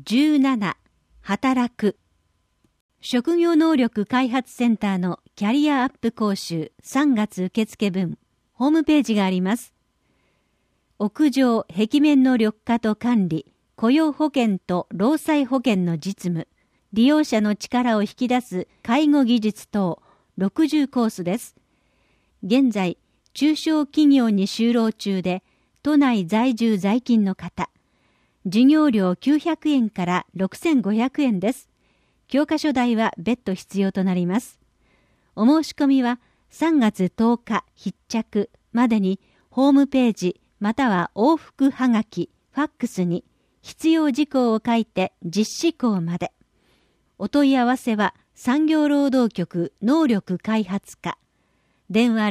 17働く。職業能力開発センターのキャリアアップ講習3月受付分、ホームページがあります。屋上壁面の緑化と管理、雇用保険と労災保険の実務、利用者の力を引き出す介護技術等60コースです。現在、中小企業に就労中で、都内在住在勤の方、授業料900円から6500円です。教科書代は別途必要となります。お申し込みは3月10日必着までにホームページまたは往復はがき、ファックスに必要事項を書いて実施項まで。お問い合わせは産業労働局能力開発課。電話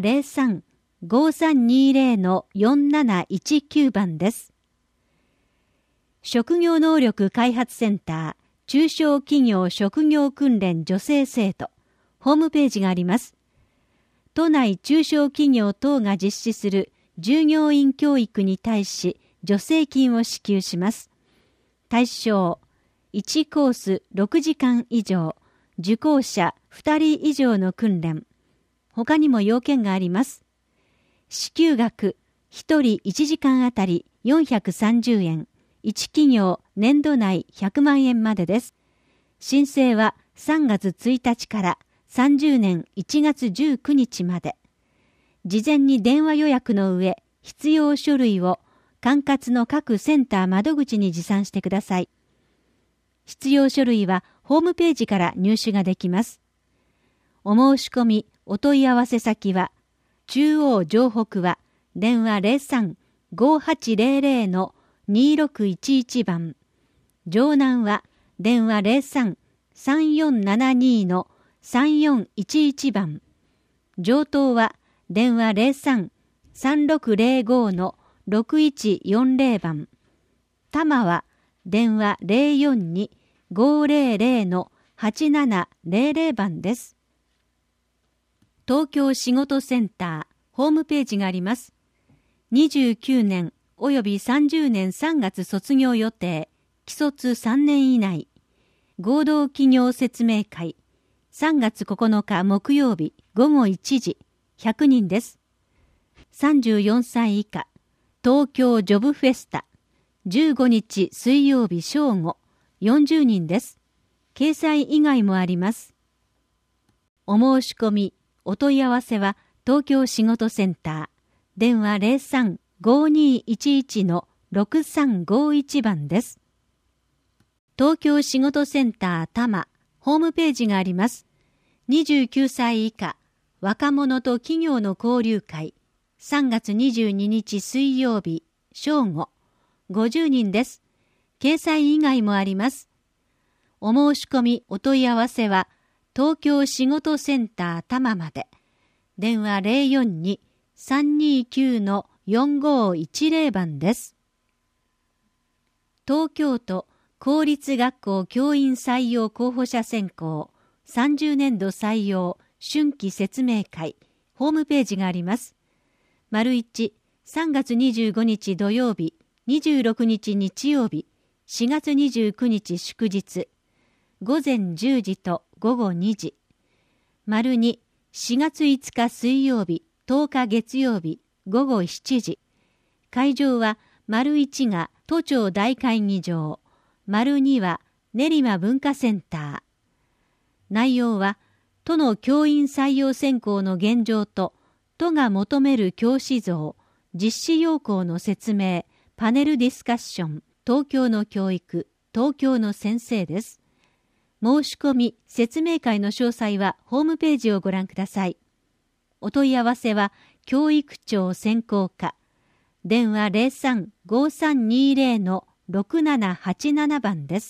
03-5320-4719 番です。職業能力開発センター中小企業職業訓練助成制度ホームページがあります。都内中小企業等が実施する従業員教育に対し助成金を支給します。対象1コース6時間以上、受講者2人以上の訓練。他にも要件があります。支給額1人1時間あたり430円。1企業年度内100万円までです。申請は3月1日から30年1月19日まで。事前に電話予約の上、必要書類を管轄の各センター窓口に持参してください。必要書類はホームページから入手ができます。お申し込み、お問い合わせ先は、中央城北は電話 03-5800-2611 番。城南は電話 03-3472-3411 番。城東は電話 03-3605-6140 番。多摩は電話 042-500-8700 番です。東京仕事センターホームページがあります。29年および30年3月卒業予定、既卒3年以内、合同企業説明会、3月9日木曜日午後1時、100人です。34歳以下、東京ジョブフェスタ、15日水曜日正午、40人です。掲載以外もあります。お申し込み、お問い合わせは東京仕事センター、電話 03-5211-6351 番です。東京仕事センター多摩、ホームページがあります。29歳以下、若者と企業の交流会、3月22日水曜日、正午、50人です。掲載以外もあります。お申し込み、お問い合わせは、東京仕事センター多摩まで。電話 042-329-4510 番です。東京都公立学校教員採用候補者選考30年度採用春季説明会ホームページがあります。丸1、3月25日土曜日、26日日曜日、4月29日祝日、午前10時と午後2時。丸2、4月5日水曜日、10日月曜日、午後7時。会場は丸1が都庁大会議場、丸2は練馬文化センター。内容は、都の教員採用選考の現状と、都が求める教師像、実施要項の説明、パネルディスカッション、東京の教育、東京の先生です。申し込み、説明会の詳細はホームページをご覧ください。お問い合わせは、教育庁専攻課。電話 03-5320-6787 番です。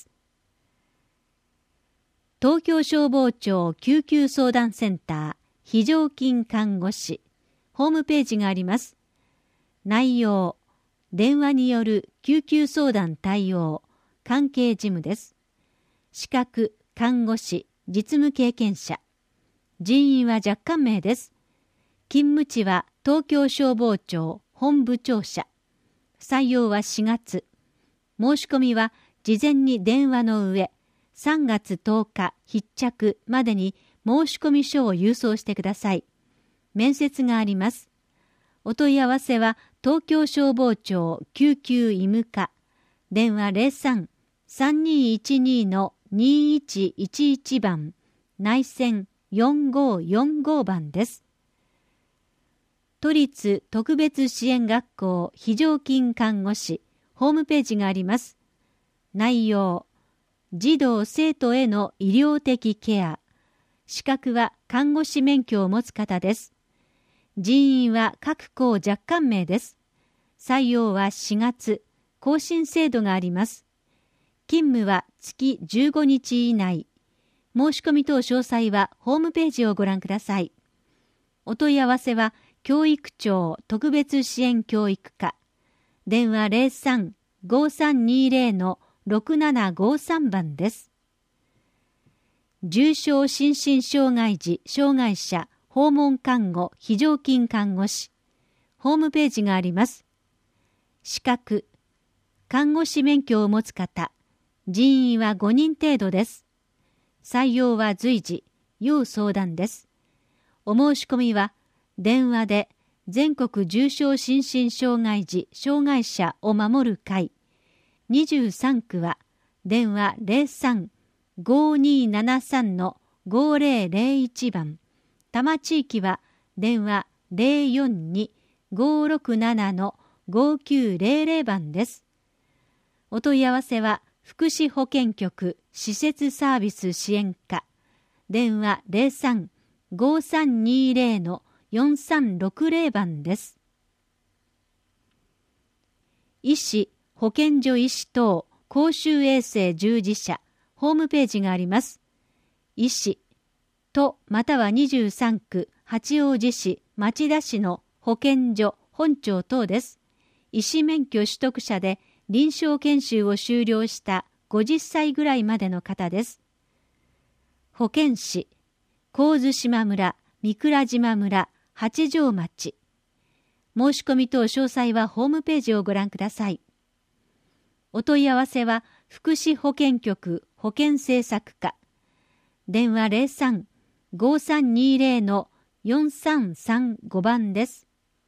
東京消防庁救急相談センター非常勤看護師。ホームページがあります。内容、電話による救急相談対応、関係事務です。資格、看護師、実務経験者。人員は若干名です。勤務地は東京消防庁本部庁舎。採用は4月。申し込みは事前に電話の上、3月10日必着までに申込書を郵送してください。面接があります。お問い合わせは東京消防庁救急医務課、電話 03-3212-2111 番、内線4545番です。都立特別支援学校非常勤看護師ホームページがあります。内容、児童生徒への医療的ケア。資格は看護師免許を持つ方です。人員は各校若干名です。採用は4月、更新制度があります。勤務は月15日以内。申し込み等詳細はホームページをご覧ください。お問い合わせは教育庁特別支援教育課、電話 03-5320-6753 番です。重症心身障害児・障害者訪問看護非常勤看護師、ホームページがあります。資格、看護師免許を持つ方、人員は5人程度です。採用は随時、要相談です。お申し込みは、電話で全国重症心身障害児・障害者を守る会、23区は電話 03-5273-5001 番、多摩地域は電話 042-567-5900 番です。お問い合わせは福祉保健局施設サービス支援課、電話 03-5320-4360 番です。医師、保健所医師等公衆衛生従事者、ホームページがあります。医師、都または23区、八王子市、町田市の保健所、本庁等です。医師免許取得者で臨床研修を修了した50歳ぐらいまでの方です。保健師、神津島村、三倉島村、八丈町。申し込み等詳細はホームページをご覧ください。お問い合わせは福祉保健局保健政策課、電話 03-5320-4335 番です。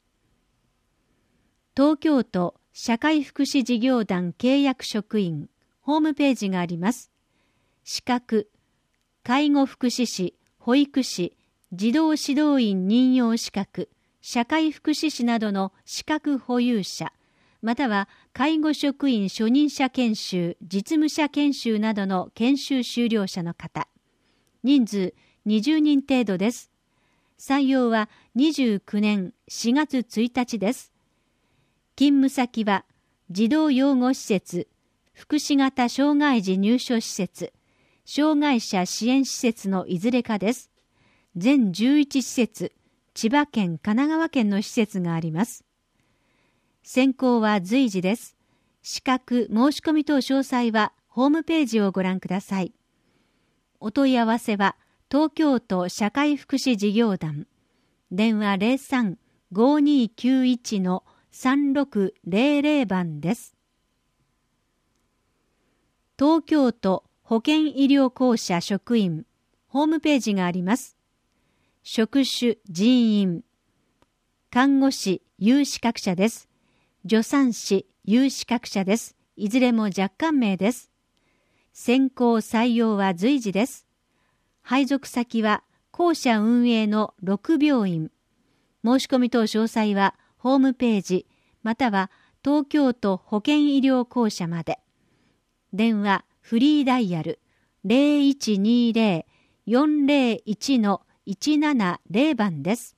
東京都社会福祉事業団契約職員、ホームページがあります。資格、介護福祉士、保育士、児童指導員任用資格、社会福祉士などの資格保有者、または介護職員初任者研修、実務者研修などの研修修了者の方。人数20人程度です。採用は29年4月1日です。勤務先は児童養護施設、福祉型障害児入所施設、障害者支援施設のいずれかです。全11施設、千葉県、神奈川県の施設があります。選考は随時です。資格、申し込み等詳細はホームページをご覧ください。お問い合わせは東京都社会福祉事業団、電話 03-5291-3600 番です。東京都保健医療公社職員、ホームページがあります。職種、人員、看護師、有資格者です。助産師、有資格者です。いずれも若干名です。選考採用は随時です。配属先は公社運営の6病院。申し込み等詳細はホームページ、または東京都保健医療公社まで。電話、フリーダイヤル 0120-401-170 番です。